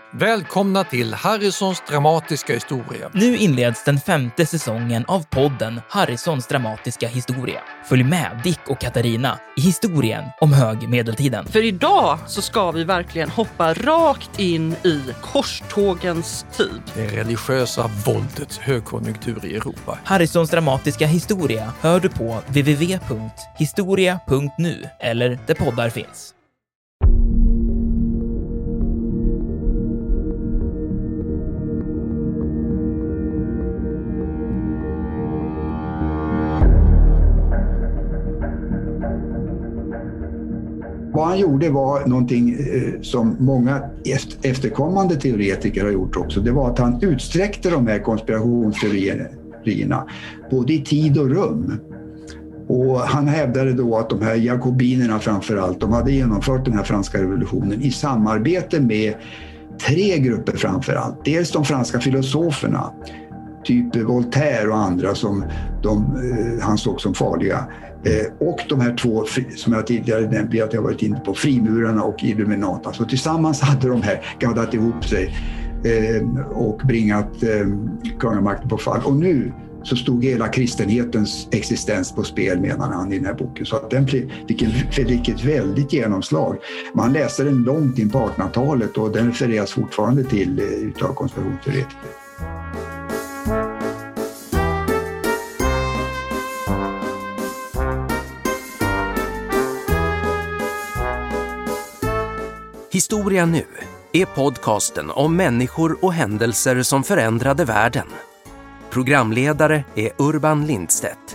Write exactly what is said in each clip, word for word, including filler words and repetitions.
Välkomna till Harrisons dramatiska historia. Nu inleds den femte säsongen av podden Harrisons dramatiska historia. Följ med Dick och Katarina i historien om högmedeltiden. För idag så ska vi verkligen hoppa rakt in i korstågens tid. Det religiösa våldets högkonjunktur i Europa. Harrisons dramatiska historia hör du på w w w punkt historia punkt nu eller där poddar finns. Vad han gjorde var någonting som många efterkommande teoretiker har gjort också. Det var att han utsträckte de här konspirationsteorierna både i tid och rum. Och han hävdade då att de här jakobinerna framförallt, de hade genomfört den här franska revolutionen i samarbete med tre grupper framförallt. Dels de franska filosoferna, typ Voltaire och andra som de, han såg som farliga. Och de här två som jag tidigare nämnde att jag varit inne på, frimurarna och Illuminata. Så tillsammans hade de här gaddat ihop sig och bringat kungamakten på fall. Och nu så stod hela kristenhetens existens på spel, menar han i den här boken. Så att den fick, fick ett väldigt genomslag. Man läser den långt in på artonhundratalet och den refereras fortfarande till utav konspirationsteoretiker. Historia nu är podcasten om människor och händelser som förändrade världen. Programledare är Urban Lindstedt.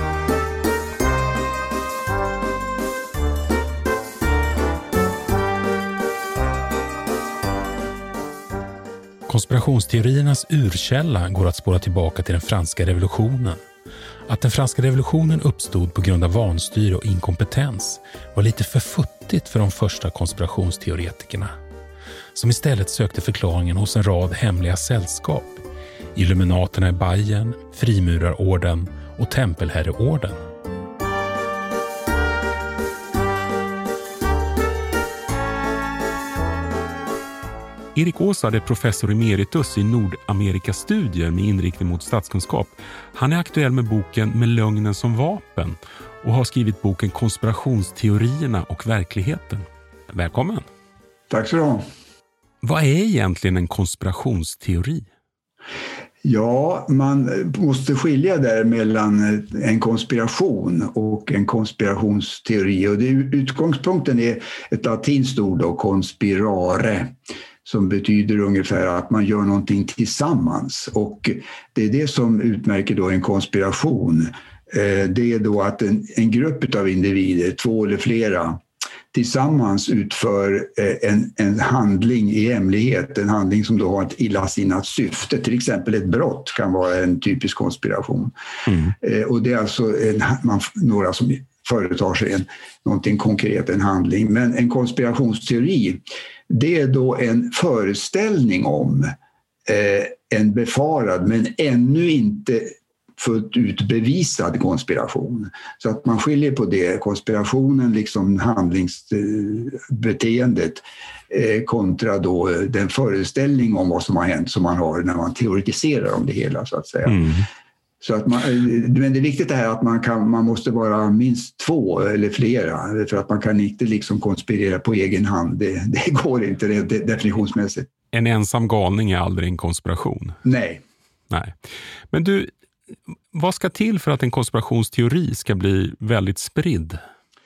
Konspirationsteoriernas urkälla går att spåra tillbaka till den franska revolutionen. Att den franska revolutionen uppstod på grund av vanstyre och inkompetens var lite för futtigt för de första konspirationsteoretikerna, som istället sökte förklaringen hos en rad hemliga sällskap, Illuminaterna i Bayern, Frimurarorden och Tempelherreorden. Erik Åsard är professor emeritus i Nordamerikastudier med inriktning mot statskunskap. Han är aktuell med boken Med lögnen som vapen och har skrivit boken Konspirationsteorierna och verkligheten. Välkommen! Tack så mycket. Vad är egentligen en konspirationsteori? Ja, man måste skilja där mellan en konspiration och en konspirationsteori. Och det, utgångspunkten är ett latinskt ord då, conspirare, som betyder ungefär att man gör någonting tillsammans. Och det är det som utmärker då en konspiration. Det är då att en, en grupp av individer, två eller flera, tillsammans utför en, en handling i hemlighet, en handling som då har ett illasinnat syfte. Till exempel ett brott kan vara en typisk konspiration. Mm. Och det är alltså en, man, några som företar sig en, någonting konkret, en handling. Men en konspirationsteori, det är då en föreställning om eh, en befarad men ännu inte fullt ut bevisad konspiration. Så att man skiljer på det, konspirationen, liksom handlingsbeteendet eh, kontra då den föreställning om vad som har hänt som man har när man teoretiserar om det hela, så att säga. Mm. Så att man, men det är viktigt det här att man, kan, man måste vara minst två eller flera, för att man kan inte liksom konspirera på egen hand. Det, det går inte det, det, definitionsmässigt. En ensam galning är aldrig en konspiration. Nej. Nej. Men du, vad ska till för att en konspirationsteori ska bli väldigt spridd?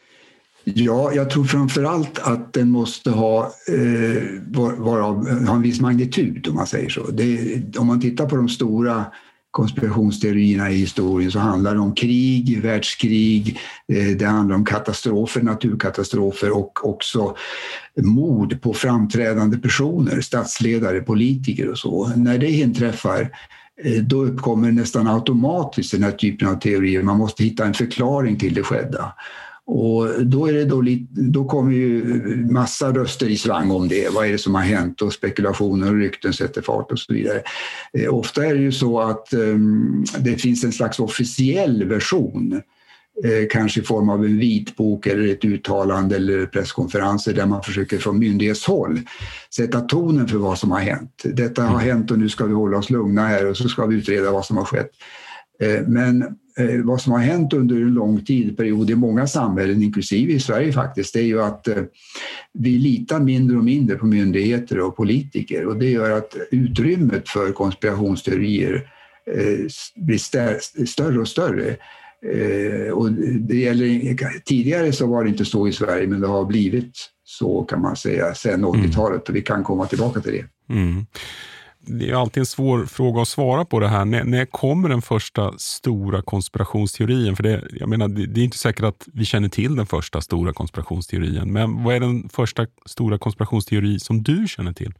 Ja, jag tror framförallt att den måste ha, eh, vara, ha en viss magnitud, om man säger så. Det, om man tittar på de stora konspirationsteorierna i historien så handlar det om krig, världskrig, eh, det handlar om katastrofer, naturkatastrofer och också mord på framträdande personer, statsledare, politiker och så. När det inträffar, då uppkommer nästan automatiskt den här typen av teorier. Man måste hitta en förklaring till det skedda. Och då, är det då, lite, då kommer ju massa röster i svang om det. Vad är det som har hänt? Och spekulationer och rykten sätter fart och så vidare. Eh, ofta är det ju så att um, det finns en slags officiell version eh, kanske i form av en vitbok eller ett uttalande eller presskonferenser där man försöker från myndighetshåll sätta tonen för vad som har hänt. Detta har hänt och nu ska vi hålla oss lugna här och så ska vi utreda vad som har skett. Eh, men eh, vad som har hänt under en lång tidperiod i många samhällen, inklusive i Sverige faktiskt, det är ju att eh, vi litar mindre och mindre på myndigheter och politiker, och det gör att utrymmet för konspirationsteorier blir större och större. Och det gäller, tidigare så var det inte så i Sverige, men det har blivit så, kan man säga, sedan åttiotalet, och vi kan komma tillbaka till det. Mm. Det är alltid en svår fråga att svara på det här. När, när kommer den första stora konspirationsteorin? För det, jag menar, det, det är inte säkert att vi känner till den första stora konspirationsteorin, men vad är den första stora konspirationsteori som du känner till?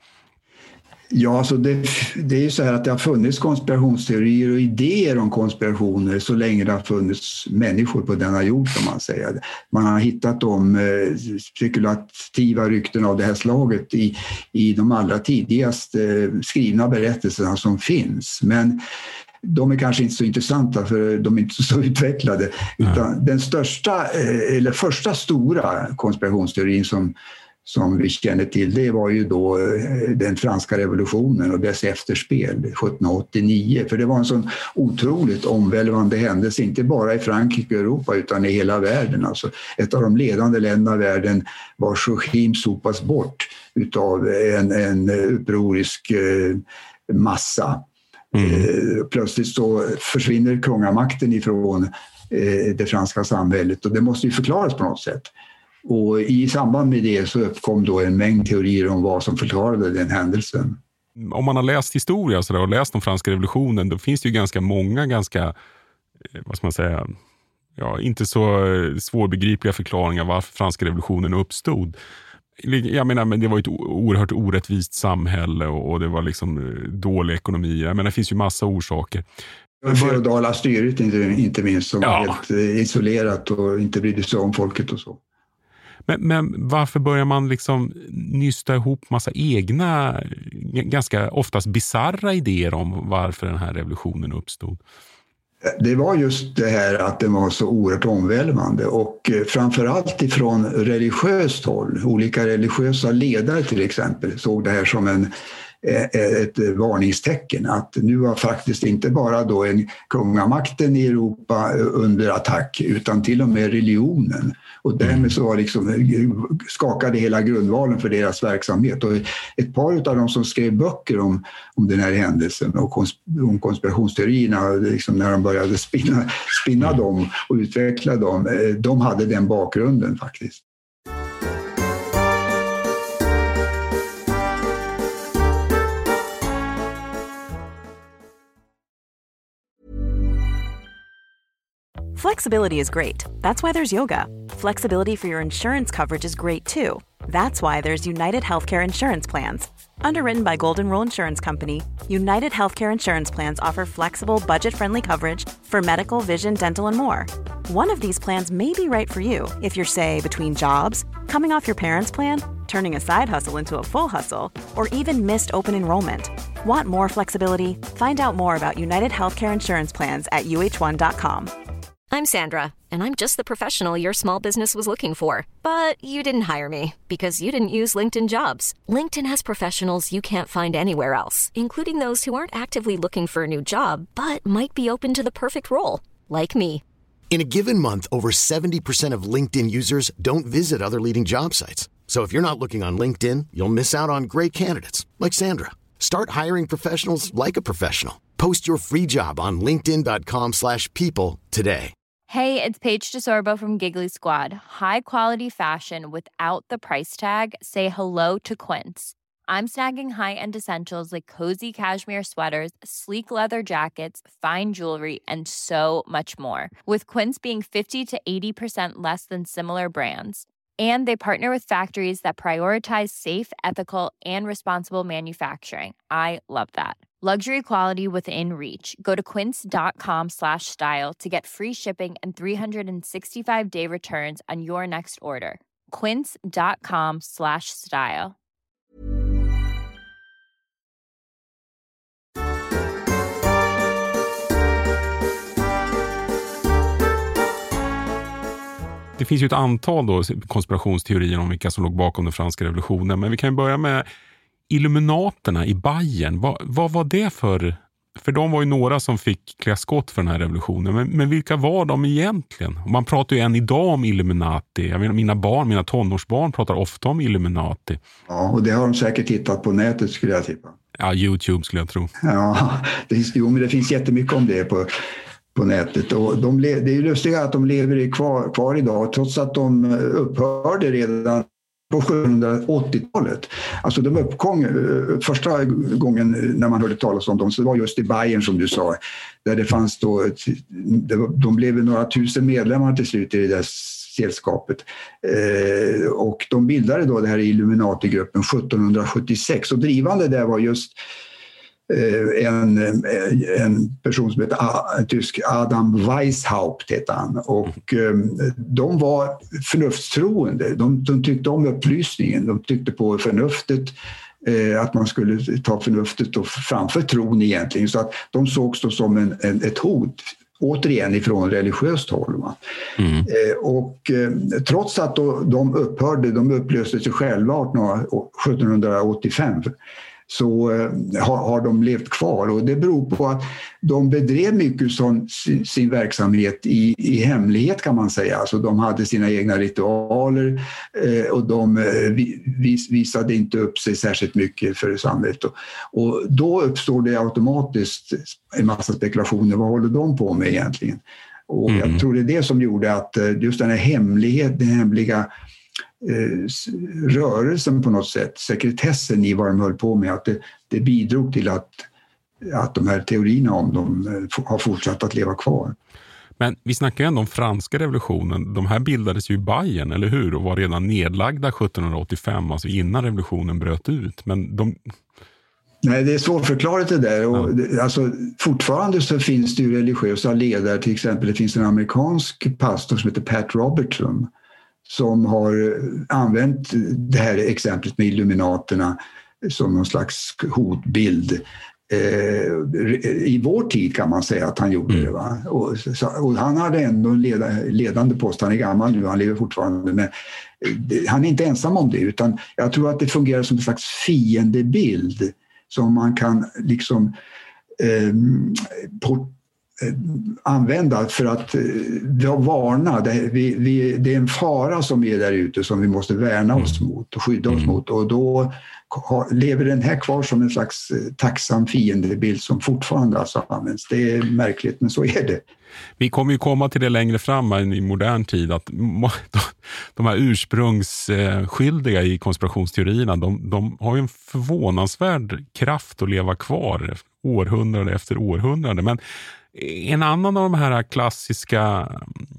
Ja, så det, det är ju så här att det har funnits konspirationsteorier och idéer om konspirationer så länge det har funnits människor på denna jord, kan man säga. Man har hittat de eh, spekulativa rykten av det här slaget i, i de allra tidigaste eh, skrivna berättelserna som finns. Men de är kanske inte så intressanta för de är inte så utvecklade. Utan mm. den största, eh, eller första stora konspirationsteorin som som vi känner till, det var ju då den franska revolutionen och dess efterspel sjutton åttionio. För det var en sån otroligt omvälvande händelse, inte bara i Frankrike och Europa utan i hela världen. Alltså, ett av de ledande länderna i världen var regim sopas bort utav en, en upprorisk eh, massa. Mm. Eh, plötsligt så försvinner kungamakten ifrån eh, det franska samhället, och det måste ju förklaras på något sätt. Och i samband med det så uppkom då en mängd teorier om vad som förklarade den händelsen. Om man har läst historia så där, och läst om franska revolutionen, då finns det ju ganska många ganska, vad ska man säga, ja, inte så svårbegripliga förklaringar varför franska revolutionen uppstod. Jag menar, men det var ett oerhört orättvist samhälle och det var liksom dålig ekonomi. Jag menar, det finns ju massa orsaker. Feodala styret inte, inte minst, som ja. var helt isolerat och inte brydde sig om folket och så. Men, men varför börjar man liksom nysta ihop massa egna, ganska oftast bizarra idéer om varför den här revolutionen uppstod? Det var just det här att det var så oerhört omvälvande, och framförallt ifrån religiöst håll. Olika religiösa ledare till exempel såg det här som en ett varningstecken att nu var faktiskt inte bara då en kungamakten i Europa under attack utan till och med religionen, och därmed så var liksom, skakade hela grundvalen för deras verksamhet. Och ett par av dem som skrev böcker om, om den här händelsen och konsp- om konspirationsteorierna, liksom när de började spinna, spinna dem och utveckla dem, de hade den bakgrunden faktiskt. Flexibility is great. That's why there's yoga. Flexibility for your insurance coverage is great too. That's why there's United Healthcare Insurance Plans. Underwritten by Golden Rule Insurance Company, United Healthcare Insurance Plans offer flexible, budget-friendly coverage for medical, vision, dental, and more. One of these plans may be right for you if you're, say, between jobs, coming off your parents' plan, turning a side hustle into a full hustle, or even missed open enrollment. Want more flexibility? Find out more about United Healthcare Insurance Plans at U H one dot com. I'm Sandra, and I'm just the professional your small business was looking for. But you didn't hire me because you didn't use LinkedIn Jobs. LinkedIn has professionals you can't find anywhere else, including those who aren't actively looking for a new job, but might be open to the perfect role, like me. In a given month, over seventy percent of LinkedIn users don't visit other leading job sites. So if you're not looking on LinkedIn, you'll miss out on great candidates, like Sandra. Start hiring professionals like a professional. Post your free job on linkedin dot com slash people today. Hey, it's Paige DeSorbo from Giggly Squad. High quality fashion without the price tag. Say hello to Quince. I'm snagging high-end essentials like cozy cashmere sweaters, sleek leather jackets, fine jewelry, and so much more. With Quince being fifty to eighty percent less than similar brands. And they partner with factories that prioritize safe, ethical, and responsible manufacturing. I love that. Luxury quality within reach. Go to quince.com slash style to get free shipping and three sixty-five day returns on your next order. Quince.com slash style. det finns ju ett antal då konspirationsteorier om vilka som låg bakom den franska revolutionen. Men vi kan ju börja med Illuminaterna i Bayern. Vad, vad var det för... För de var ju några som fick klä skott för den här revolutionen. Men, men vilka var de egentligen? Man pratar ju än idag om Illuminati. Jag menar, mina barn, mina tonårsbarn pratar ofta om Illuminati. Ja, och det har de säkert tittat på nätet skulle jag tippa. Ja, YouTube skulle jag tro. Ja, det finns, jo, men det finns jättemycket om det på, på nätet. Och de, det är ju lustigt att de lever kvar, kvar idag trots att de upphörde redan på sjuhundraåttiotalet. Alltså de uppkom första gången när man hörde talas om dem, så det var just i Bayern som du sa, där det fanns då, de blev några tusen medlemmar till slut i det där sällskapet. Eh, och de bildade då det här Illuminati-gruppen sjuttonhundrasjuttiosex, och drivande där var just En, en person som heter en tysk Adam Weishaupt heter han, och de var förnuftstroende. De, de tyckte om upplysningen, de tyckte på förnuftet, att man skulle ta förnuftet och framför tron egentligen, så att de sågs då som en, en, ett hot återigen ifrån religiöst håll. Mm. Eh, och eh, trots att då, de upphörde, de upplöste sig själva sjuttonhundraåttiofem, så eh, har, har de levt kvar, och det beror på att de bedrev mycket som sin, sin verksamhet i, i hemlighet kan man säga. Alltså de hade sina egna ritualer eh, och de eh, vis, visade inte upp sig särskilt mycket för samhället. Och, och då uppstår det automatiskt en massa spekulationer. Vad håller de på med egentligen? Och mm. jag tror det är det som gjorde att just den här hemlighet, den hemliga rörelsen på något sätt, sekretessen i vad de höll på med, att det, det bidrog till att, att de här teorierna om dem har fortsatt att leva kvar. Men vi snackar ju ändå om franska revolutionen. De här bildades ju i Bayern, eller hur? Och var redan nedlagda sjuttonhundraåttiofem, alltså innan revolutionen bröt ut. Men de... Nej, det är svårförklarat det där. Och ja. alltså, fortfarande så finns det ju religiösa ledare, till exempel det finns en amerikansk pastor som heter Pat Robertson, som har använt det här exemplet med Illuminaterna som någon slags hotbild. Eh, I vår tid kan man säga att han gjorde mm. det. Va? Och, och han hade ändå en leda, ledande post, han är gammal nu, han lever fortfarande, men det, han är inte ensam om det, utan jag tror att det fungerar som en slags fiendebild som man kan liksom eh, på, använda för att uh, varna. Det, vi, vi, det är en fara som är där ute som vi måste värna oss mot och skydda oss mot. Och då ha, lever den här kvar som en slags uh, tacksam fiendebild som fortfarande alltså används. Det är märkligt, men så är det. Vi kommer ju komma till det längre fram i modern tid, att de här ursprungsskyldiga i konspirationsteorierna, de, de har ju en förvånansvärd kraft att leva kvar århundrade efter århundrade. Men en annan av de här klassiska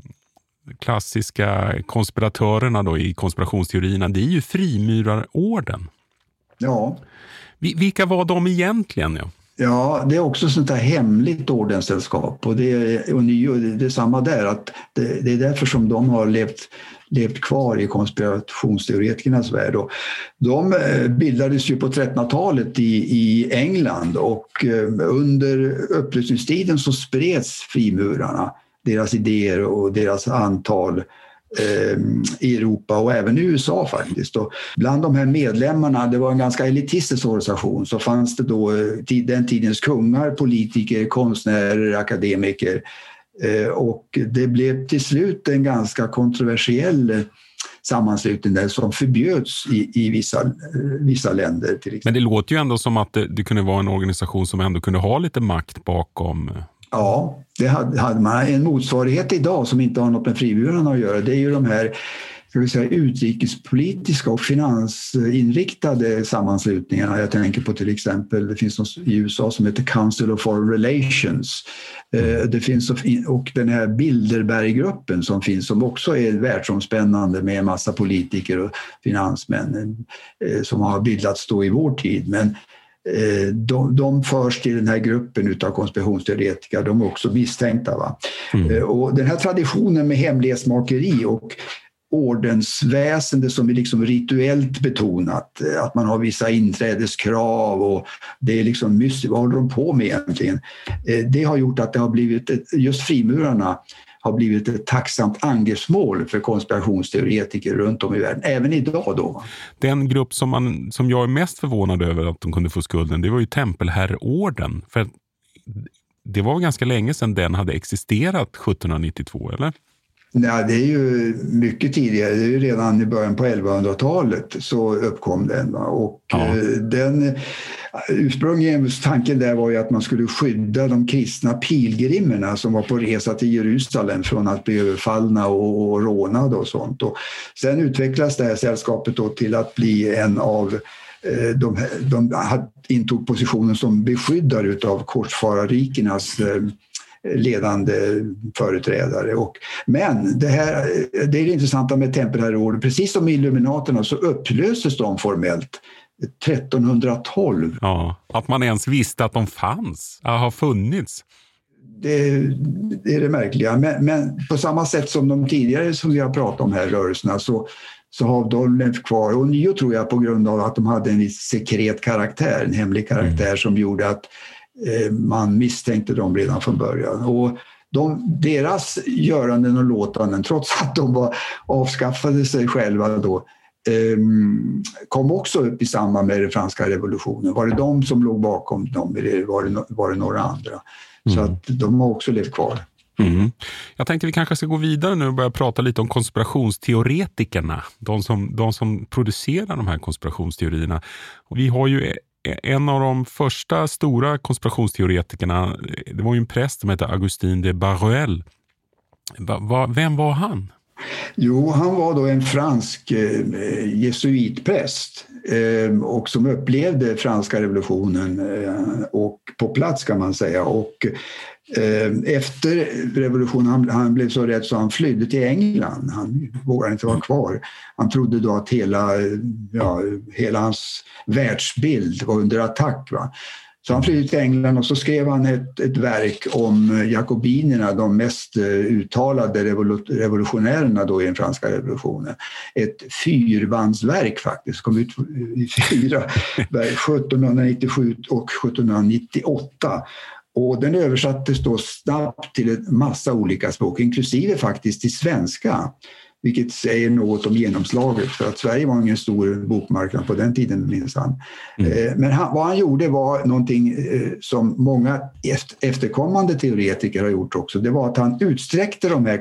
klassiska konspiratörerna då i konspirationsteorierna, det är ju frimurarorden. Ja. Vilka var de egentligen? Ja, ja det är också sånt här hemligt ordenssällskap, och det är, och det är samma där, att det, det är därför som de har levt levt kvar i konspirationsteoretikernas värld. Och de bildades ju på trettonhundratalet i, i England, och under upplysningstiden så spreds frimurarna, deras idéer och deras antal eh, i Europa och även i U S A faktiskt. Och bland de här medlemmarna, det var en ganska elitistisk organisation, så fanns det då den tidens kungar, politiker, konstnärer, akademiker. Och det blev till slut en ganska kontroversiell sammanslutning där som förbjöds i, i vissa, vissa länder. Till exempel. Men det låter ju ändå som att det, det kunde vara en organisation som ändå kunde ha lite makt bakom. Ja, det hade, hade man. En motsvarighet idag som inte har något med frimurarna att göra, det är ju de här, ska vi säga, utrikespolitiska och finansinriktade sammanslutningarna. Jag tänker på till exempel, det finns något i U S A som heter Council of Foreign Relations. Det finns, och den här Bilderberggruppen som finns, som också är världsomspännande med en massa politiker och finansmän som har bildats då i vår tid. Men de, de förs till den här gruppen av konspirationsteoretiker, de är också misstänkta. Va? Mm. Och den här traditionen med hemlighetsmakeri och ordensväsende som är liksom rituellt betonat, att man har vissa inträdeskrav och det är liksom mystiskt, vad håller de på med egentligen? Det har gjort att det har blivit, just frimurarna har blivit ett tacksamt angreppsmål för konspirationsteoretiker runt om i världen, även idag då. Den grupp som, man, som jag är mest förvånad över att de kunde få skulden, det var ju Tempelherreorden. För det var ganska länge sedan den hade existerat sjuttonhundranittiotvå, eller? Nej, det är ju mycket tidigare. Det är ju redan i början på elvahundratalet så uppkom den. Va? Och ja. den ursprungligen tanken där var ju att man skulle skydda de kristna pilgrimerna som var på resa till Jerusalem från att bli överfallna och, och rånade och sånt. Och sen utvecklas det här sällskapet då till att bli en av de, de intog positionen som beskyddare av korsfararrikernas ledande företrädare. Och, men det, här, det är det intressanta med Tempelherreorden. Precis som Illuminaterna så upplöses de formellt trettonhundratolv. Ja, att man ens visste att de fanns, att har funnits. Det, det är det märkliga. Men, men på samma sätt som de tidigare som vi har pratat om här rörelserna så, så har de levt kvar. Och nio tror jag på grund av att de hade en viss sekret karaktär, en hemlig karaktär mm. som gjorde att man misstänkte dem redan från början. Och de, deras göranden och låtanden, trots att de var, avskaffade sig själva då, kom också upp i samband med den franska revolutionen. Var det de som låg bakom dem eller var det, var det några andra? Mm. Så att de har också levt kvar. Mm. Jag tänkte vi kanske ska gå vidare nu och börja prata lite om konspirationsteoretikerna. De som, de som producerar de här konspirationsteorierna. Och vi har ju en av de första stora konspirationsteoretikerna, det var ju en präst som hette Augustin de Baruel. Vem var han? Jo, han var då en fransk eh, jesuitpräst eh, och som upplevde franska revolutionen eh, och på plats kan man säga. Och eh, efter revolutionen, han, han blev så rädd så han flydde till England. Han vågade inte vara kvar. Han trodde då att hela, ja, hela hans världsbild var under attack, va? Så han flydde till England och så skrev han ett, ett verk om jakobinerna, de mest uttalade revolutionärerna då i den franska revolutionen. Ett fyrbandsverk faktiskt, kom ut i fyra, sjuttonhundranittiosju och sjuttonhundranittioåtta. Och den översattes då snabbt till en massa olika språk, inklusive faktiskt till svenska. Vilket säger något om genomslaget, för att Sverige var ingen stor bokmarknad på den tiden minsann. Mm. Men han, vad han gjorde var någonting som många efterkommande teoretiker har gjort också. Det var att han utsträckte de här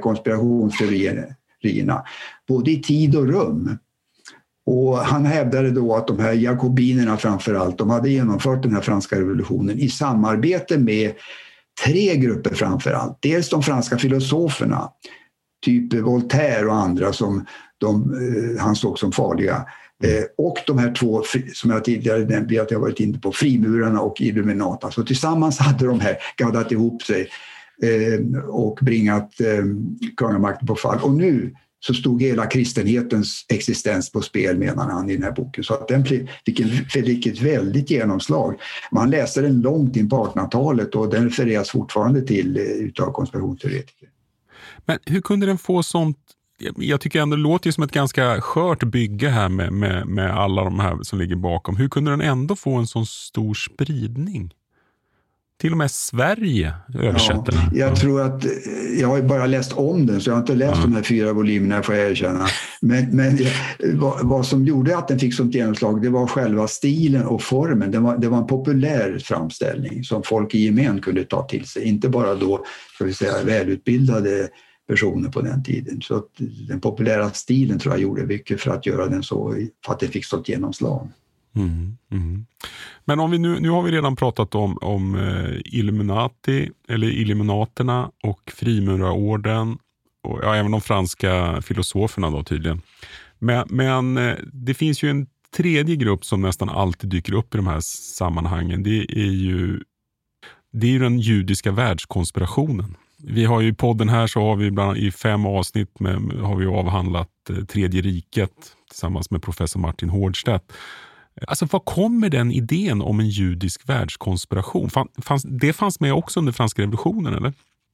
konspirationsteorierna både i tid och rum. Och han hävdade då att de här jakobinerna framförallt, de hade genomfört den här franska revolutionen i samarbete med tre grupper framförallt. Dels de franska filosoferna, typ Voltaire och andra som de, eh, han såg som farliga. Eh, och de här två som jag tidigare nämnde att jag varit inne på, frimurarna och Illuminata. Så tillsammans hade de här gaddat ihop sig eh, och bringat eh, kungamakten på fall. Och nu så stod hela kristenhetens existens på spel, menar han i den här boken. Så att den fick, en, fick ett väldigt genomslag. Man läser den långt in på artonhundratalet och den refereras fortfarande till eh, utav konspirationsteoretiker. Men hur kunde den få sånt? Jag tycker ändå det låter ju som ett ganska skört bygge här med, med, med alla de här som ligger bakom. Hur kunde den ändå få en sån stor spridning? Till och med Sverige översätter den. Ja, jag tror att, jag har bara läst om den så jag har inte läst ja. de här fyra volymerna får jag erkänna. Men, men vad, vad som gjorde att den fick sånt genomslag, det var själva stilen och formen. Det var, det var en populär framställning som folk i gemen kunde ta till sig. Inte bara då, ska vi säga, välutbildade personer på den tiden. Så att den populära stilen tror jag gjorde mycket för att göra den så, för att det fick sånt genomslag. Mm, mm. Men om vi nu, nu har vi redan pratat om, om eh, Illuminati eller Illuminaterna och frimurarorden och ja, även de franska filosoferna då tydligen. Men, men eh, det finns ju en tredje grupp som nästan alltid dyker upp i de här sammanhangen. Det är ju, det är ju den judiska världskonspirationen. Vi har ju i podden här så har vi bland i fem avsnitt med, har vi avhandlat eh, Tredje riket tillsammans med professor Martin Hårdstedt. Alltså vad kommer den idén om en judisk världskonspiration? Fanns, det fanns med också under franska revolutionen, eller?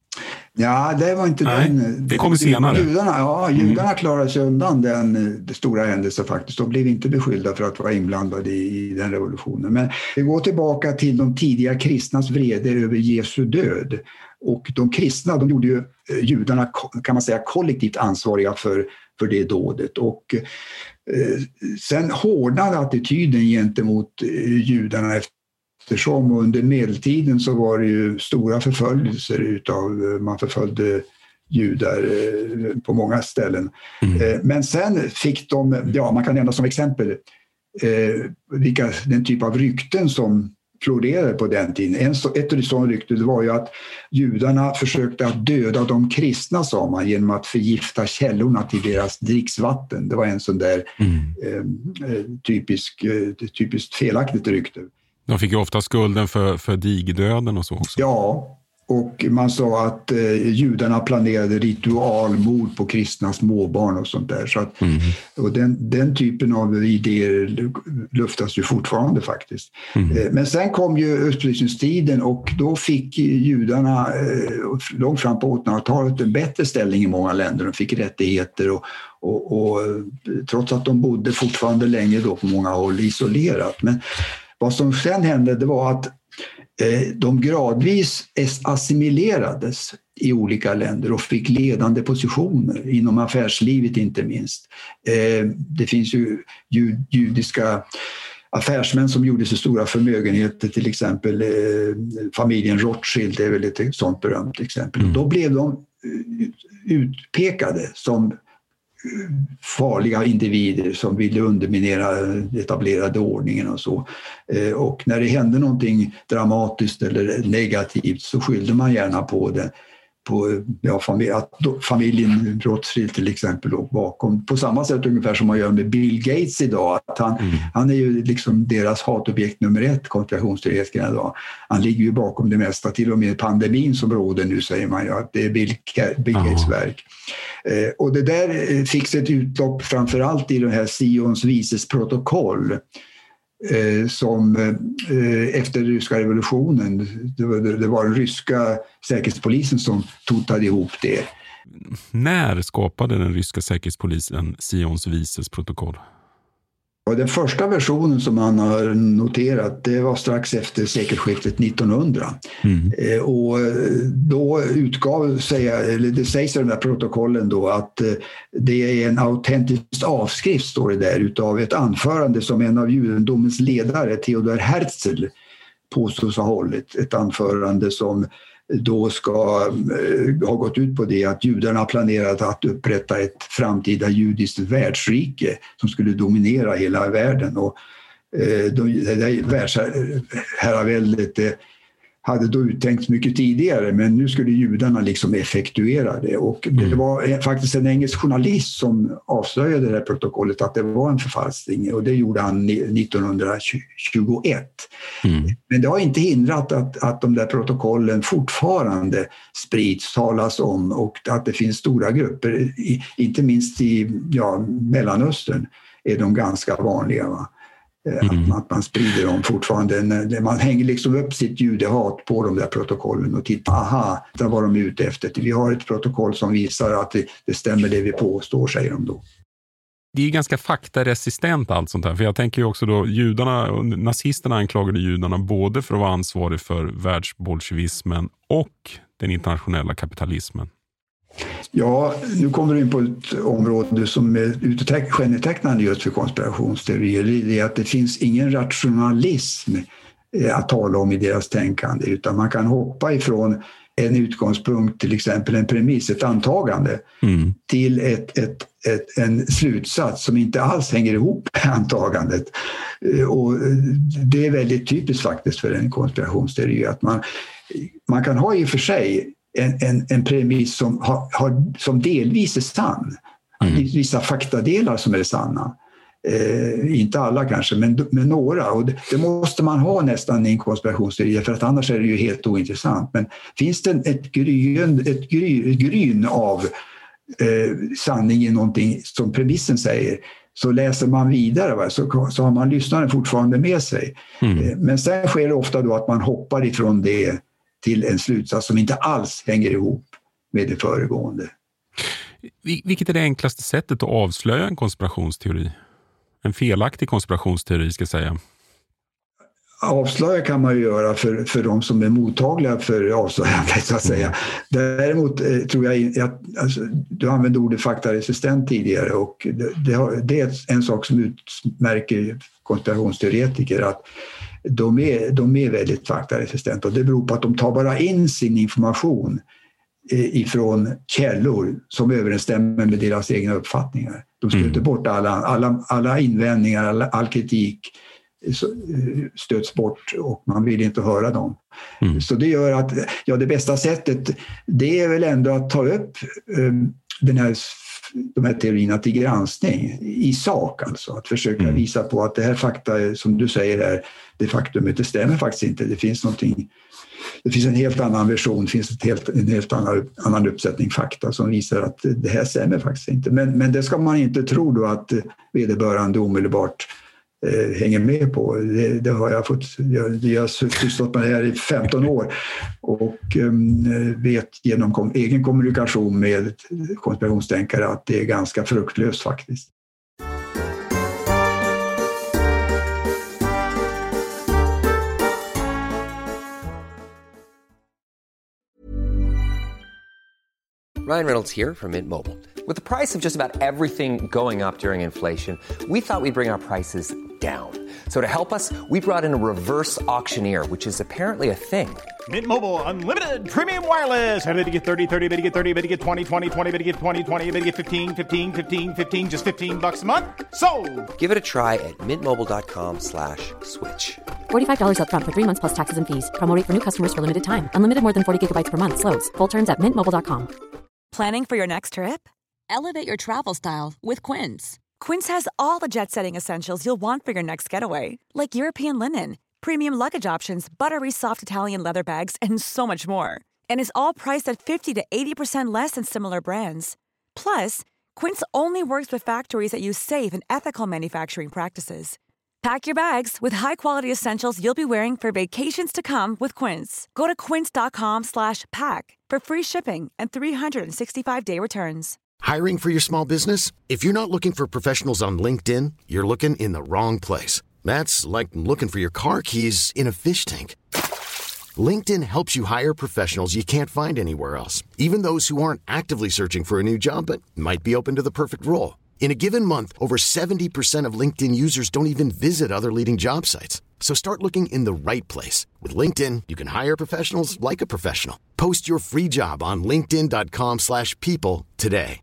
Ja, det var inte Nej, den. Det kom senare. Judarna, ja, judarna mm. klarade sig undan den, den stora händelsen faktiskt. De blev inte beskyllda för att vara inblandade i, i den revolutionen. Men vi går tillbaka till de tidiga kristnas vrede över Jesu död. och de kristna, de gjorde ju judarna, kan man säga, kollektivt ansvariga för, för det dådet. Och eh, sen hårdnade attityden gentemot judarna eftersom under medeltiden så var det ju stora förföljelser utav, man förföljde judar på många ställen. Mm. Men sen fick de, ja man kan nämna som exempel eh, vilka, den typ av rykten som florerade på den tiden. En, ett av de sådana rykten var ju att judarna försökte att döda de kristna, sa man, genom att förgifta källorna till deras dricksvatten. Det var en sån där mm. eh, typisk, eh, typiskt felaktigt rykte. De fick ju ofta skulden för, för digdöden och så också. Ja, och man sa att eh, judarna planerade ritualmord på kristna småbarn och sånt där. Så att, mm. och den, den typen av idéer luftas ju fortfarande faktiskt. Mm. Eh, men sen kom ju upplysningstiden och då fick judarna eh, långt fram på åttiotalet en bättre ställning i många länder. De fick rättigheter och, och, och trots att de bodde fortfarande länge då på många håll isolerat. Men vad som sen hände, det var att de gradvis assimilerades i olika länder och fick ledande positioner inom affärslivet inte minst. Det finns ju judiska affärsmän som gjorde så stora förmögenheter, till exempel familjen Rothschild, det är väl ett sånt berömt exempel. Mm. Då blev de utpekade som farliga individer som ville underminera den etablerade ordningen och så. Och när det hände någonting dramatiskt eller negativt så skyllde man gärna på det. På ja, familj, att familjen Rothschild till exempel låg bakom. På samma sätt ungefär som man gör med Bill Gates idag. Att han, mm. han är ju liksom deras hatobjekt nummer ett, konspirationsteoretikerna idag. Han ligger ju bakom det mesta, till och med pandemin som råder nu, säger man ju att det är Bill, Bill Gates verk. Eh, och det där fick sig ett utlopp framförallt i den här Sions vises protokoll. Eh, som eh, efter ryska revolutionen, det var, det var den ryska säkerhetspolisen som totade ihop det. När skapade den ryska säkerhetspolisen Sions vises protokoll? Och den första versionen som man har noterat, det var strax efter sekelskiftet nittonhundra. Mm. Eh, och då utgav sig, eller det sägs i de där protokollen då, att eh, det är en autentisk avskrift, står det där, utav ett anförande som en av judendomens ledare, Theodor Herzl, påstås ha hållit. Ett anförande som då ska eh, ha gått ut på det att judarna planerat att upprätta ett framtida judiskt världsrike som skulle dominera hela världen. Och eh, de, det där världsherraväldet eh, hade då uttänkt mycket tidigare, men nu skulle judarna liksom effektuera det. Och det mm. var faktiskt en engelsk journalist som avslöjade det här protokollet att det var en förfalskning, och det gjorde han nittonhundratjugoett. Mm. Men det har inte hindrat att, att de där protokollen fortfarande sprids, talas om, och att det finns stora grupper, inte minst i ja, Mellanöstern är de ganska vanliga, va? Mm. Att man sprider dem fortfarande. Man hänger liksom upp sitt judehat på de där protokollen och tittar, aha, det var de ute efter. Vi har ett protokoll som visar att det, det stämmer det vi påstår, säger de då. Det är ganska faktaresistent allt sånt här. För jag tänker ju också då, judarna, nazisterna anklagade judarna både för att vara ansvarig för världsbolsjevismen och den internationella kapitalismen. Ja, nu kommer du in på ett område som är kännetecknande just för konspirationsteorier. Det är att det finns ingen rationalism att tala om i deras tänkande, utan man kan hoppa ifrån en utgångspunkt, till exempel en premiss, ett antagande, mm. till ett, ett, ett, en slutsats som inte alls hänger ihop med antagandet. Och det är väldigt typiskt faktiskt för en konspirationsteori att man, man kan ha i och för sig En, en, en premiss som, har, har, som delvis är sann. Mm. Vissa faktadelar som är sanna. Eh, inte alla kanske, men, men några. Och det, det måste man ha nästan i en konspirationsteori, för att annars är det ju helt ointressant. Men finns det ett gryn, ett gry, gryn av eh, sanning i någonting som premissen säger, så läser man vidare, va? Så, så har man lyssnaren fortfarande med sig. Mm. Eh, men sen sker det ofta då att man hoppar ifrån det till en slutsats som inte alls hänger ihop med det föregående. Vilket är det enklaste sättet att avslöja en konspirationsteori? En felaktig konspirationsteori, ska jag säga. avslöja kan man ju göra för, för de som är mottagliga för avslöjande, så att säga. Däremot eh, tror jag att alltså, du använde ordet faktaresistent tidigare, och det, det, har, det är en sak som utmärker konspirationsteoretiker, att de är, de är väldigt faktaresistenta, och det beror på att de tar bara in sin information eh, ifrån källor som överensstämmer med deras egna uppfattningar. De stöter mm. bort alla, alla, alla invändningar, alla, all kritik stöts bort, och man vill inte höra dem. Mm. Så det gör att ja, det bästa sättet, det är väl ändå att ta upp um, den här, de här teorierna till granskning i sak, alltså att försöka mm. visa på att det här fakta som du säger här, det faktumet, det stämmer faktiskt inte. Det finns någonting, det finns en helt annan version, det finns ett helt, en helt annan, annan uppsättning fakta som visar att det här stämmer faktiskt inte. Men, men det ska man inte tro då att vederbörande omedelbart eh, hänger med på. Det, det har jag fått, jag, jag har sysslat med det här i femton år och eh, vet genom kom, egen kommunikation med konspirationstänkare att det är ganska fruktlöst faktiskt. Ryan Reynolds here from Mint Mobile. With the price of just about everything going up during inflation, we thought we'd bring our prices down. So to help us, we brought in a reverse auctioneer, which is apparently a thing. Mint Mobile Unlimited Premium Wireless. How to get thirty, thirty, how to get thirty, how to get twenty, twenty, twenty, how to get twenty, twenty, how to get fifteen, fifteen, fifteen, fifteen, just fifteen bucks a month? Sold! Give it a try at mintmobile.com slash switch. forty-five dollars up front for three months plus taxes and fees. Promo rate for new customers for limited time. Unlimited more than forty gigabytes per month. Slows full terms at mint mobile dot com. Planning for your next trip? Elevate your travel style with Quince. Quince has all the jet-setting essentials you'll want for your next getaway, like European linen, premium luggage options, buttery soft Italian leather bags, and so much more. And is all priced at fifty to eighty percent less than similar brands. Plus, Quince only works with factories that use safe and ethical manufacturing practices. Pack your bags with high-quality essentials you'll be wearing for vacations to come with Quince. Go to quince.com slash pack for free shipping and three sixty-five day returns. Hiring for your small business? If you're not looking for professionals on LinkedIn, you're looking in the wrong place. That's like looking for your car keys in a fish tank. LinkedIn helps you hire professionals you can't find anywhere else, even those who aren't actively searching for a new job but might be open to the perfect role. In a given month, over seventy percent of LinkedIn users don't even visit other leading job sites. So start looking in the right place. With LinkedIn, you can hire professionals like a professional. Post your free job on linkedin.com slash people today.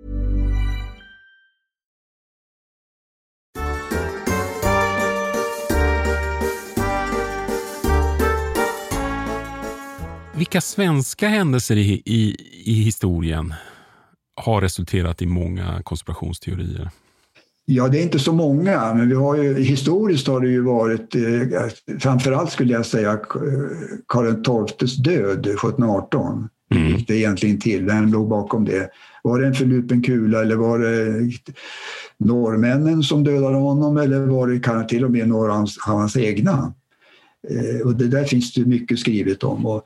Vilka svenska händelser i, i, i historien har resulterat i många konspirationsteorier? Ja, det är inte så många, men vi har ju, historiskt har det ju varit, eh, framförallt skulle jag säga, Karl den tolftes död sjutton arton. Mm. Gick det egentligen till? Vem låg bakom det? Var det en förlupen kula eller var det norrmännen som dödade honom eller var det kanske till och med några av hans, hans egna? Eh, och det där finns det mycket skrivet om. Och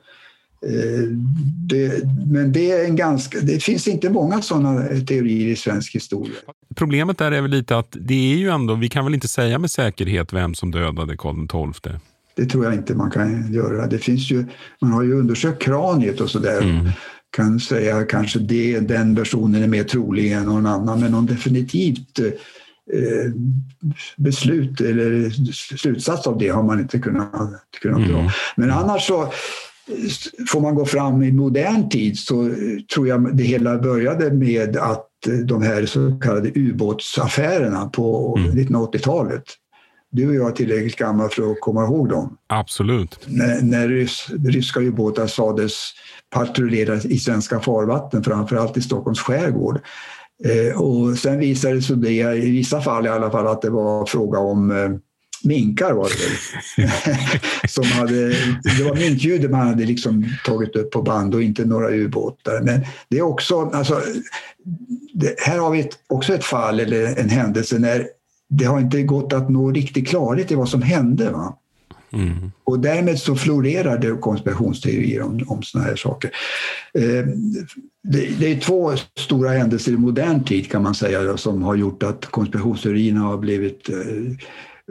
Det, men det, är en ganska, det finns inte många sådana teorier i svensk historia. Problemet där är väl lite att det är ju ändå, vi kan väl inte säga med säkerhet vem som dödade Karl den tolfte. Det tror jag inte man kan göra. Det finns ju, man har ju undersökt kraniet och sådär. Mm. Kan säga kanske det, den versionen är mer trolig än någon annan, men någon definitivt eh, beslut eller slutsats av det har man inte kunnat, kunnat mm. dra. Men annars så får man gå fram i modern tid så tror jag det hela började med att de här så kallade ubåtsaffärerna på mm. nittonhundraåttiotalet. Du och jag är tillräckligt gamla för att komma ihåg dem. Absolut. När, när rys, ryska ubåtar sades patrullera i svenska farvatten, framförallt i Stockholms skärgård. Eh, och sen visade det sig det, i vissa fall i alla fall, att det var fråga om eh, minkar var det väl. Som hade, det var minkljudet man hade liksom tagit upp på band och inte några ubåtar. Men det är också, alltså, det, här har vi ett, också ett fall eller en händelse när det har inte gått att nå riktigt klarhet i vad som hände. Va? Mm. Och därmed så florerar det konspirationsteorier om, om såna här saker. Eh, det, det är två stora händelser i modern tid kan man säga då, som har gjort att konspirationsteorierna har blivit eh,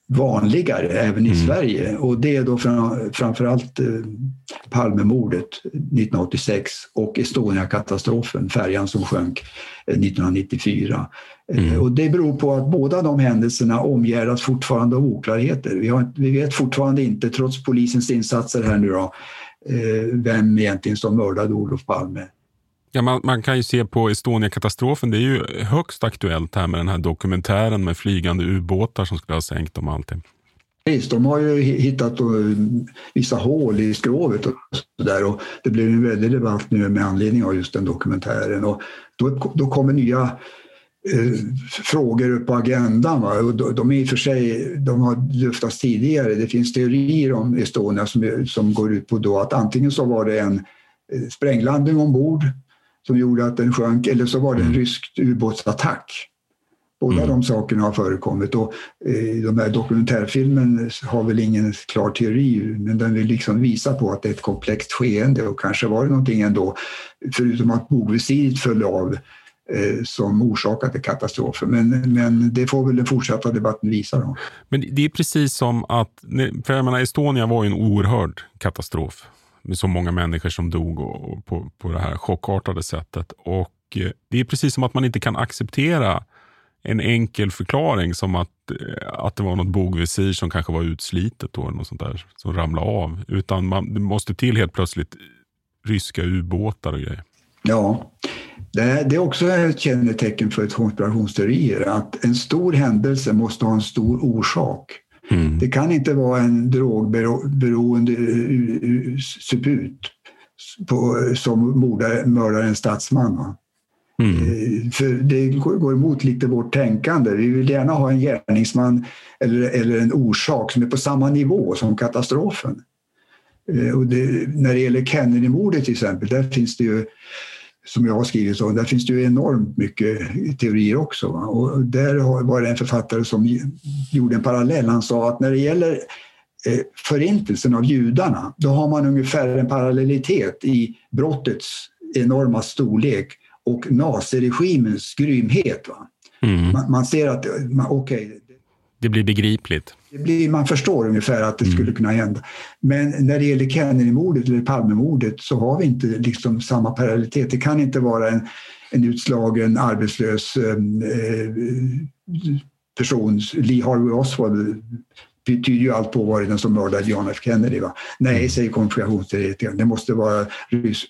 vanligare även i Mm. Sverige. Och det är då fram, framförallt eh, Palmemordet nittonhundraåttiosex och Estonia-katastrofen, färjan som sjönk eh, nittonhundranittiofyra. Mm. Eh, och det beror på att båda de händelserna omgärdas fortfarande av oklarheter. Vi, har, vi vet fortfarande inte, trots polisens insatser här nu då, eh, vem egentligen som mördade Olof Palme. Ja, man, man kan ju se på Estonia-katastrofen, det är ju högst aktuellt här med den här dokumentären med flygande ubåtar som skulle ha sänkt dem alltid. Precis, de har ju hittat då vissa hål i skrovet och så där, och det blev en väldig debatt nu med anledning av just den dokumentären, och då, då kommer nya eh, frågor upp på agendan, va? Och de, de är i och för sig, de har luftats tidigare. Det finns teorier om Estonia som, som går ut på då att antingen så var det en eh, spränglandning ombord som gjorde att den sjönk, eller så var det en rysk ubåtsattack. Båda mm. de sakerna har förekommit, och eh, de här dokumentärfilmen har väl ingen klar teori, men den vill liksom visa på att det är ett komplext skeende, och kanske var det någonting ändå, förutom att bogvisiret föll av, eh, som orsakade katastrofen. Men, men det får väl den fortsatta debatten visa då. Men det är precis som att, för jag menar, Estonia var ju en oerhörd katastrof med så många människor som dog och, och på, på det här chockartade sättet. Och eh, det är precis som att man inte kan acceptera en enkel förklaring som att, att det var något bogvisir som kanske var utslitet då, eller något sånt där som ramlade av. Utan man, det måste till helt plötsligt ryska ubåtar och grejer. Ja, det är, det är också ett kännetecken för ett konspirationsteorier, att en stor händelse måste ha en stor orsak. Mm. Det kan inte vara en drogberoende suput på, som mördar, mördar en statsman, va? Mm. För det går emot lite vårt tänkande. Vi vill gärna ha en gärningsman eller, eller en orsak som är på samma nivå som katastrofen. Och det, när det gäller Kennedy-mordet till exempel, där finns det ju, som jag har skrivit så, där finns det ju enormt mycket teorier också, va? Och där var det en författare som gjorde en parallell. Han sa att när det gäller förintelsen av judarna, då har man ungefär en parallellitet i brottets enorma storlek och naziregimens grymhet. Va? Mm. Man, man ser att, okej, okay, det blir begripligt. Det blir, man förstår ungefär att det mm. skulle kunna hända. Men när det gäller Kennedy-mordet eller Palmemordet så har vi inte liksom samma parallellitet. Det kan inte vara en, en utslagen, arbetslös eh, person. Lee Harvey Oswald betyder ju allt på vad den som mördade John F. Kennedy. Va? Nej, mm. säger konspirationsteoretikerna. Det måste vara rys-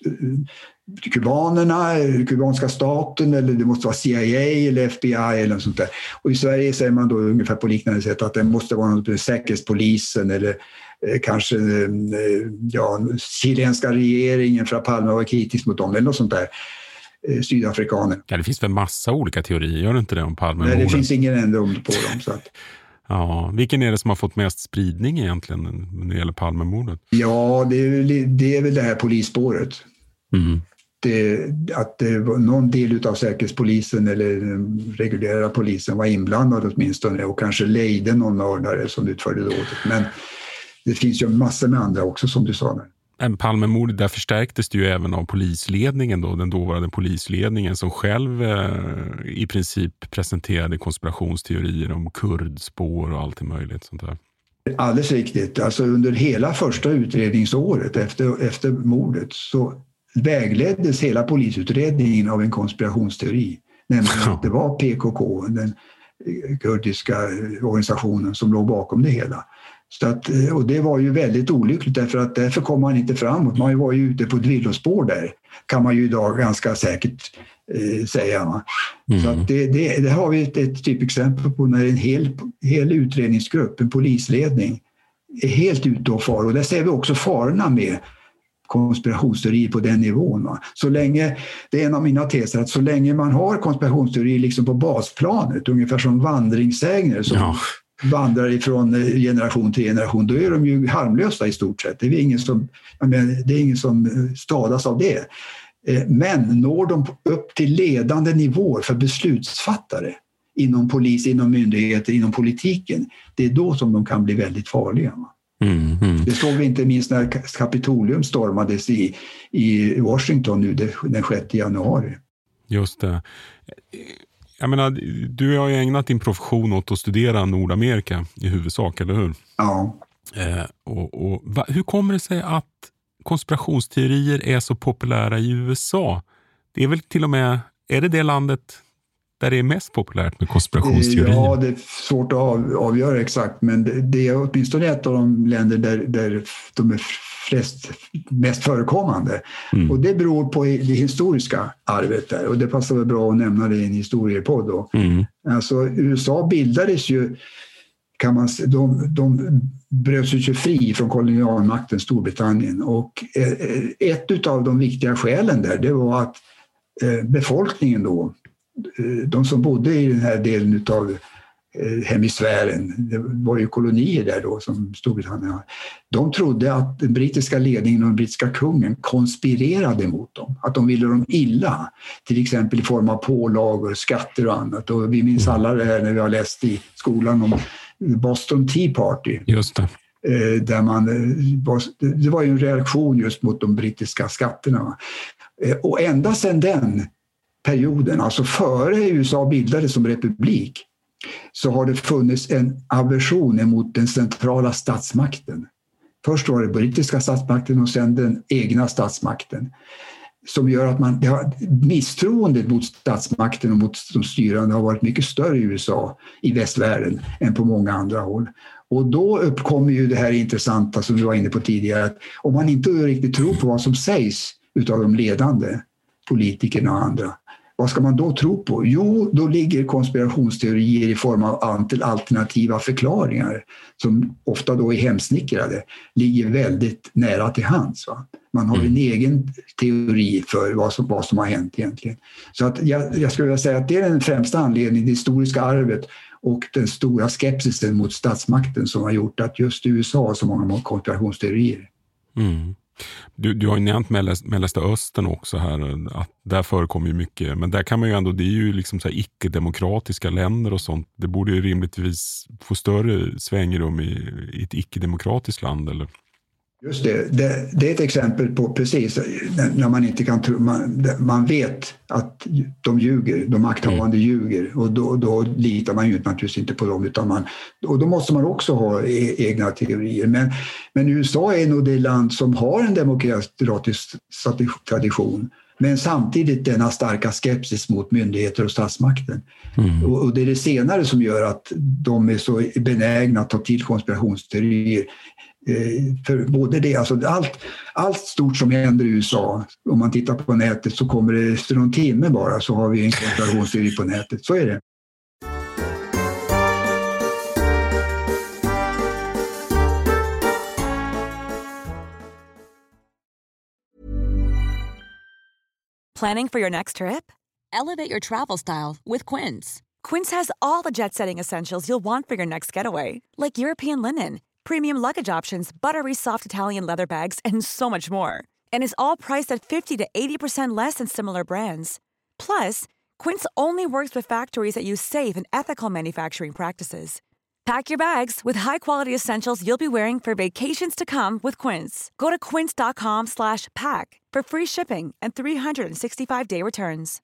kubanerna, kubanska staten, eller det måste vara C I A eller F B I eller något sånt där. Och i Sverige säger man då ungefär på liknande sätt att det måste vara något säkerhetspolisen eller eh, kanske eh, ja, chilenska regeringen för att Palme var kritisk mot dem eller något sånt där. Eh, sydafrikaner. Ja, det finns väl massa olika teorier, gör det inte det om Palme? Nej, det finns ingen ände om på dem. Så att... Ja, vilken är det som har fått mest spridning egentligen när det gäller Palmemordet? Ja, det är, väl, det är väl det här polisspåret. Mm. Det, att det var någon del av säkerhetspolisen eller reguljära polisen var inblandad åtminstone och kanske lejde någon mördare som utförde dådet. Men det finns ju massor med andra också som du sa där. En Palmemordet, där förstärktes det ju även av polisledningen då, den dåvarande polisledningen som själv eh, i princip presenterade konspirationsteorier om kurdspår och allt möjligt sånt där. Alldeles riktigt. Alltså under hela första utredningsåret efter, efter mordet så vägleddes hela polisutredningen av en konspirationsteori. Nämligen att det var P K K, den kurdiska organisationen, som låg bakom det hela. Så att, och det var ju väldigt olyckligt därför att därför kom man inte framåt. Man var ju ute på ett villospår där, kan man ju idag ganska säkert eh, säga. Mm. Så att det, det, det har vi ett, ett typexempel på när en hel, hel utredningsgrupp, en polisledning, är helt ute och far. Och där ser vi också farorna med konspirationsteori på den nivån. Va? Så länge, det är en av mina teser, att så länge man har konspirationsteori liksom på basplanet, ungefär som vandringssägner som ja. vandrar ifrån generation till generation, då är de ju harmlösa i stort sett. Det är ingen som, jag menar, det är ingen som stadas av det. Men når de upp till ledande nivåer för beslutsfattare inom polis, inom myndigheter, inom politiken, det är då som de kan bli väldigt farliga. Va? Mm, mm. Det såg vi inte minst när Kapitolium stormades i, i Washington nu den sjätte januari. Just det. Jag menar, du har ju ägnat din profession åt att studera Nordamerika i huvudsak, eller hur? Ja. Eh, och, och, va, hur kommer det sig att konspirationsteorier är så populära i U S A? Det är väl till och med, är det det landet där det är mest populärt med konspirationsteorier? Ja, det är svårt att av, avgöra exakt, men det, det är åtminstone ett av de länder där, där de är flest, mest förekommande. Mm. Och det beror på det historiska arvet där, och det passar väl bra att nämna det i en historiepodd då. Mm. Alltså U S A bildades ju, kan man säga, de, de bröt sig fri från kolonialmakten Storbritannien, och ett av de viktiga skälen där, det var att befolkningen då, de som bodde i den här delen av hemisfären, det var ju kolonier där då som Storbritannien, de trodde att den brittiska ledningen och den brittiska kungen konspirerade mot dem, att de ville dem illa, till exempel i form av pålagor, skatter och annat. Och vi minns alla det här när vi har läst i skolan om Boston Tea Party. Just det. Där man, det var ju en reaktion just mot de brittiska skatterna. Och ända sedan den perioden, alltså före U S A bildades som republik, så har det funnits en aversion emot den centrala statsmakten. Först var det brittiska statsmakten och sen den egna statsmakten, som gör att man, det har, misstroendet mot statsmakten och mot de styrande har varit mycket större i U S A, i västvärlden, än på många andra håll. Och då uppkommer ju det här intressanta som vi var inne på tidigare, att om man inte riktigt tror på vad som sägs utav de ledande politikerna och andra, vad ska man då tro på? Jo, då ligger konspirationsteorier i form av alternativa förklaringar som ofta då är hemsnickrade, ligger väldigt nära till hands. Va? Man har en egen teori för vad som, vad som har hänt egentligen. Så att jag, jag skulle vilja säga att det är den främsta anledningen, det historiska arvet och den stora skepsisen mot statsmakten som har gjort att just U S A har så många konspirationsteorier. Mm. Du, du har ju nämnt Mellersta Östern också här, att där förekommer ju mycket, men där kan man ju ändå, det är ju liksom så här icke-demokratiska länder och sånt, det borde ju rimligtvis få större svängrum i, i ett icke-demokratiskt land, eller? Just det, det, det är ett exempel på precis när man inte kan tro, man, man vet att de ljuger, de makthavande mm. ljuger, och då, då litar man ju naturligtvis inte på dem, utan man, och då måste man också ha e, egna teorier. Men, men U S A är nog det land som har en demokratisk tradition, men samtidigt denna starka skepsis mot myndigheter och statsmakten. Mm. Och, och det är det senare som gör att de är så benägna att ta till konspirationsteorier. För både det, alltså allt, allt stort som händer i U S A, om man tittar på nätet så kommer det efter någon timme bara, så har vi en konspirationsteori på nätet. Så är det. Planning for your next trip? Elevate your travel style with Quince. Quince has all the jet-setting essentials you'll want for your next getaway, like European linen, premium luggage options, buttery soft Italian leather bags, and so much more. And is all priced at fifty to eighty percent less than similar brands. Plus, Quince only works with factories that use safe and ethical manufacturing practices. Pack your bags with high-quality essentials you'll be wearing for vacations to come with Quince. Go to quince.com slash pack for free shipping and three sixty-five day returns.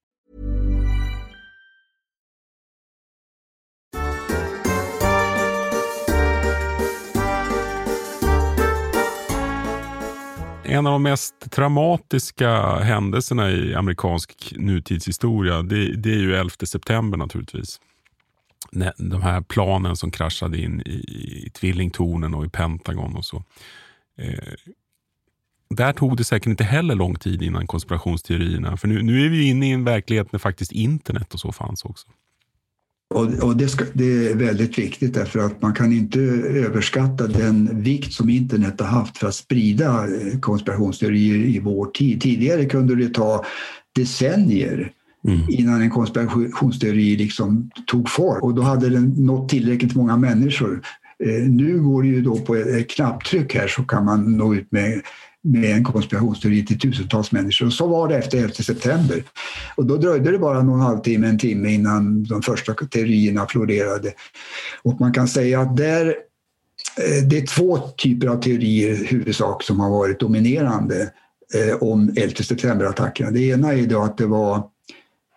En av de mest traumatiska händelserna i amerikansk nutidshistoria, det, det är ju elfte september naturligtvis. De här planen som kraschade in i, i tvillingtornen och i Pentagon och så. Eh, där tog det säkert inte heller lång tid innan konspirationsteorierna. För nu, nu är vi inne i en verklighet när faktiskt internet och så fanns också. Och, och det, ska, det är väldigt viktigt därför att man kan inte överskatta den vikt som internet har haft för att sprida konspirationsteorier i vår tid. Tidigare kunde det ta decennier mm. innan en konspirationsteori liksom tog form, och då hade den nått tillräckligt många människor. Eh, nu går det ju då på ett knapptryck här, så kan man nå ut med med en konspirationsteori till tusentals människor. Och så var det efter elfte september. Och då dröjde det bara någon halvtimme, en timme innan de första teorierna florerade. Och man kan säga att där, det är två typer av teorier huvudsak som har varit dominerande eh, om elfte september-attackerna. Det ena är då att det var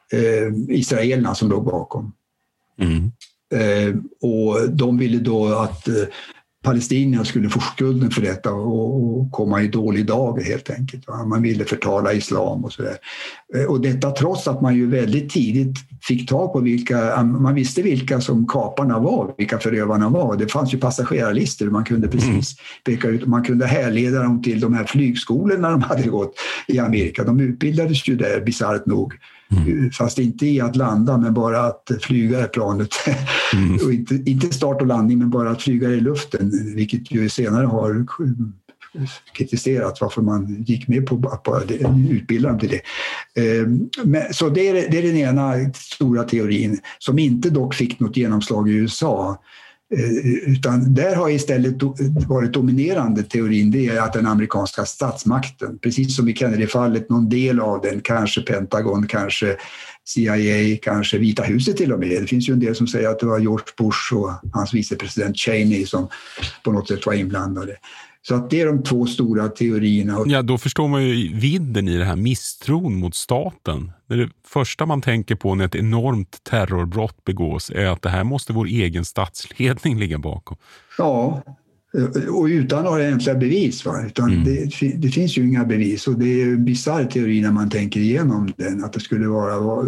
eh, israelerna som låg bakom. Mm. Eh, och de ville då att eh, palestinierna skulle få skulden för detta och, och komma i dålig dag helt enkelt. Va? Man ville förtala islam och sådär. Eh, och detta trots att man ju väldigt tidigt fick tag på vilka, man visste vilka som kaparna var, vilka förövarna var. Det fanns ju passagerarlistor, man kunde precis peka ut, man kunde härleda dem till de här flygskolorna de hade gått i Amerika. De utbildades ju där, bisarrt nog. Mm. Fast inte i att landa, men bara att flyga i planet. Mm. och inte, inte start och landning, men bara att flyga i luften, vilket ju senare har kritiserat varför man gick med på att bara utbilda dem till det. Men, så det är, det är den ena stora teorin som inte dock fick något genomslag i U S A. Utan där har istället varit dominerande teorin, det är att den amerikanska statsmakten, precis som i Kennedy-fallet, någon del av den, kanske Pentagon, kanske C I A, kanske Vita huset till och med. Det finns ju en del som säger att det var George Bush och hans vicepresident Cheney som på något sätt var inblandade. Så att det är de två stora teorierna. Ja, då förstår man ju vidden i det här misstron mot staten. Det första man tänker på när ett enormt terrorbrott begås är att det här måste vår egen statsledning ligga bakom. Ja, och utan några egentliga bevis. Va? Utan mm. det, det finns ju inga bevis, och det är en bizarr teori när man tänker igenom den, att det skulle vara...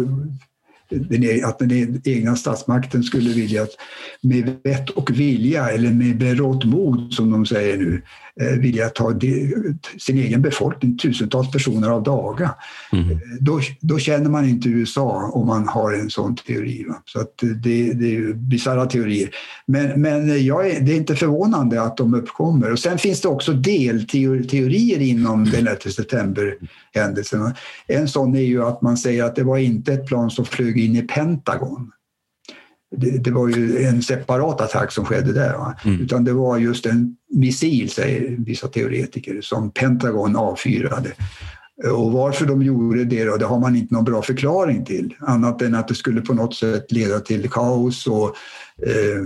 att den egna statsmakten skulle vilja att med vett och vilja, eller med berått mod som de säger nu, vilja ta sin egen befolkning, tusentals personer av dagar. Mm. Då, då känner man inte U S A om man har en sån teori. Va? Så att det, det är ju bizarra teorier. Men, men jag är, det är inte förvånande att de uppkommer. Och sen finns det också delteorier inom den elfte september-händelsen. En sån är ju att man säger att det var inte ett plan som flög in i Pentagon. Det, det var ju en separat attack som skedde där. Va? Mm. Utan det var just en missil, säger vissa teoretiker, som Pentagon avfyrade. Och varför de gjorde det då, det har man inte någon bra förklaring till. Annat än att det skulle på något sätt leda till kaos och eh,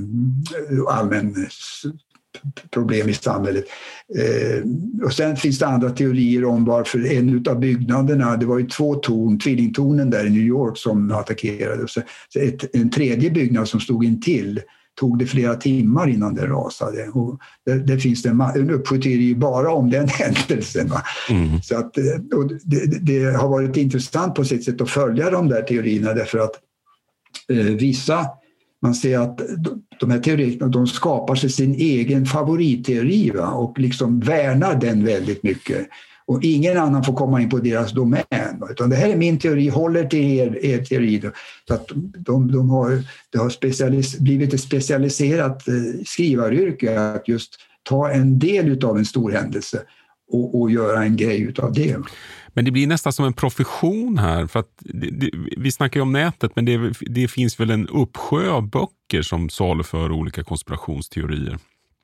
allmän problem i samhället. Eh, och sen finns det andra teorier om varför en av byggnaderna, det var ju två torn, tvillingtornen där i New York som attackerade. Så ett, en tredje byggnad som stod in till tog det flera timmar innan det rasade. Och det, det finns det en, en uppskjutteori bara om den händelsen. Va? Mm. Så att, och det, det har varit intressant på sitt sätt att följa de där teorierna, därför att eh, vissa, man ser att de här teorierna, de skapar sig sin egen favoritteori, va? Och liksom värnar den väldigt mycket. Och ingen annan får komma in på deras domän. Va? Utan det här är min teori, håller till er, er teori. Då. Så att de, de har, det har specialis, blivit ett specialiserat eh, skrivaryrke att just ta en del av en stor händelse och, och göra en grej av det. Men det blir nästan som en profession här, för att det, det, vi snackar ju om nätet, men det, det finns väl en uppsjö av böcker som saluför olika konspirationsteorier.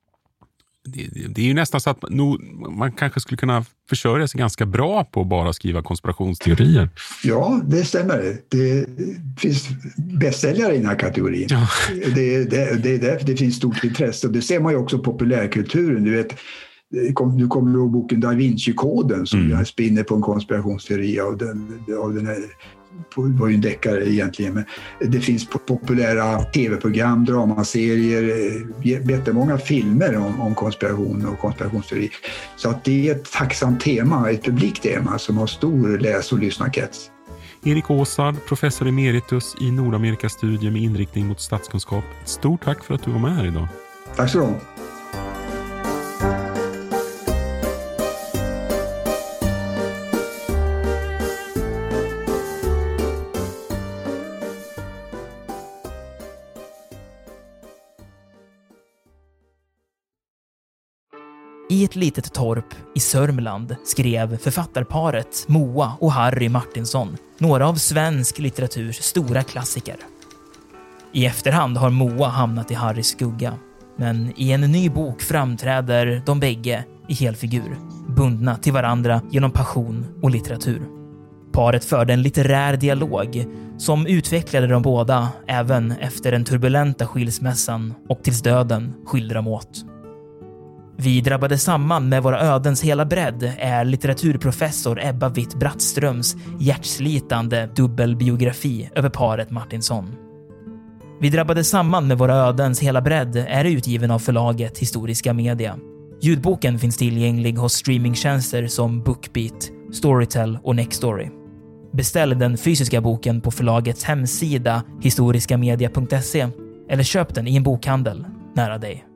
Det, det, det är ju nästan så att no, man kanske skulle kunna försörja sig ganska bra på att bara skriva konspirationsteorier. Ja, det stämmer. Det finns bästsäljare i den här kategorin. Ja. Det, det, det är därför det finns stort intresse, och det ser man ju också i populärkulturen. Du vet, du kommer ihåg boken Da Vinci-koden som mm. spinner på en konspirationsteori av den, av den här, det var ju en deckare egentligen, men det finns populära tv-program, dramaserier, jättemånga filmer om, om konspiration och konspirationsteori. Så att det är ett tacksamt tema, ett publiktema som har stor läs- och lyssnarkrets. Erik Åsard, professor emeritus i Nordamerikas-studier med inriktning mot statskunskap. Stort tack för att du var med här idag. Tack så mycket. I ett litet torp i Sörmland skrev författarparet Moa och Harry Martinsson några av svensk litteraturs stora klassiker. I efterhand har Moa hamnat i Harrys skugga, men i en ny bok framträder de bägge i helfigur, bundna till varandra genom passion och litteratur. Paret förde en litterär dialog som utvecklade de båda även efter den turbulenta skilsmässan och tills döden skilde dem åt. Vi drabbade samman med våra ödens hela bredd är litteraturprofessor Ebba Witt-Brattströms hjärtslitande dubbelbiografi över paret Martinsson. Vi drabbade samman med våra ödens hela bredd är utgiven av förlaget Historiska Media. Ljudboken finns tillgänglig hos streamingtjänster som Bookbeat, Storytel och Nextory. Beställ den fysiska boken på förlagets hemsida historiskamedia punkt se eller köp den i en bokhandel nära dig.